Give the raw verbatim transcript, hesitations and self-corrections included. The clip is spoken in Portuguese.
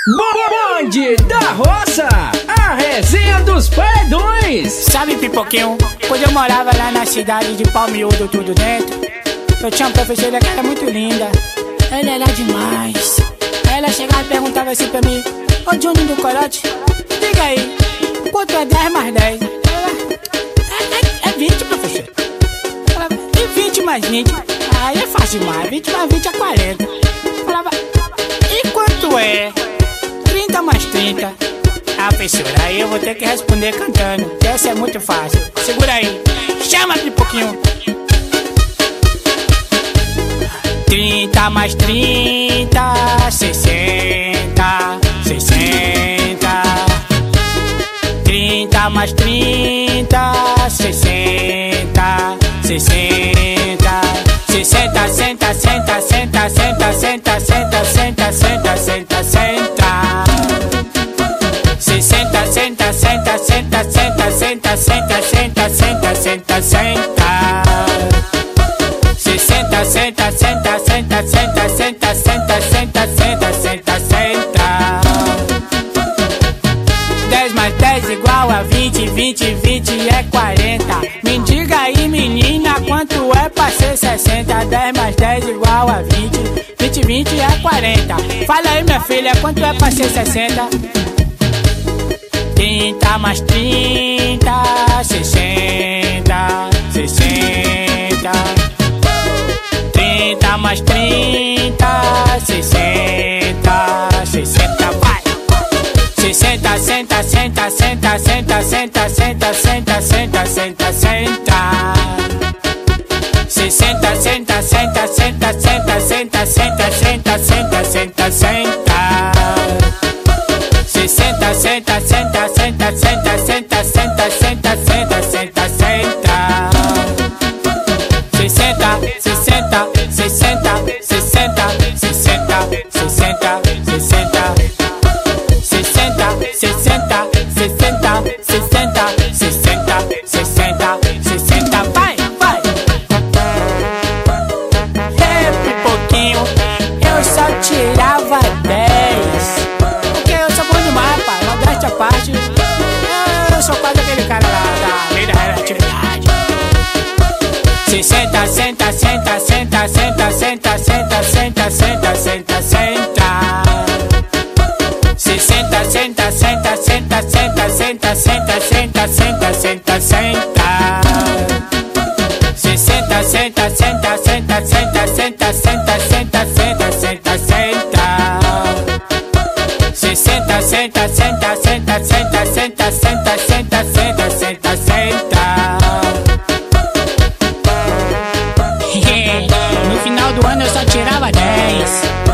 Bonde da Roça, a resenha dos paredões. Sabe, Pipoquinho, quando eu morava lá na cidade de Palmiúdo, tudo dentro, eu tinha uma professora que era muito linda. Ela era demais. Aí ela chegava e perguntava assim pra mim: ô Johnny do Corote, diga aí, quanto é dez mais dez? É, é, é vinte, professor. Eu falava, e vinte mais vinte? Aí é fácil demais, vinte mais vinte é quarenta. Eu falava, e quanto é trinta mais trinta? Ah, professora, aí eu vou ter que responder cantando, que essa é muito fácil. Segura aí, chama, Pipoquinho. Trinta mais trinta, sessenta, sessenta. Trinta mais trinta, sessenta, sessenta. Sessenta, senta, senta, senta, senta, senta, senta, senta, senta, senta, senta. Sessenta, senta, senta, senta, senta, senta, senta, senta, senta, senta, senta. Sessenta, senta, senta, senta, senta, senta, senta, senta, senta, senta, senta. Dez mais dez igual a vinte, vinte, vinte é quarenta. Me diga aí, menina, quanto é pra ser sessenta? Dez mais dez igual a vinte, vinte, vinte é quarenta. Fala aí, minha filha, quanto é pra ser sessenta? Trinta mais trinta, sessenta, sessenta. Trinta mais trinta, sessenta, sessenta, vai! Sessenta, senta, senta, senta, senta, senta, senta, senta, senta, senta, senta. Sessenta, senta, senta, senta, senta, senta, senta, senta, senta, senta, senta. Sessenta, senta, senta, senta, senta, senta, senta, senta, senta, senta, senta. Sessenta, sessenta, sessenta, sessenta, sessenta, sessenta, sessenta. Sessenta, sessenta, sessenta, sessenta, sessenta, sessenta, sessenta, vai, vai! É, Pipoquinho, eu só tirava dez. Porque eu sou bom demais, pai, modéstia à parte. Eu sou quase aquele cara lá da lei da relatividade. Sessenta, senta, senta, senta, senta, senta, senta, senta, senta, senta, senta. Sessenta, senta, senta, senta, senta, senta, senta, senta, senta, senta, senta. Sessenta, senta, senta, senta, senta, senta, senta, senta, senta, senta, senta. Sessenta, senta, senta, senta, senta, senta, senta, senta, senta, senta, senta. No final do ano eu só tirava dez.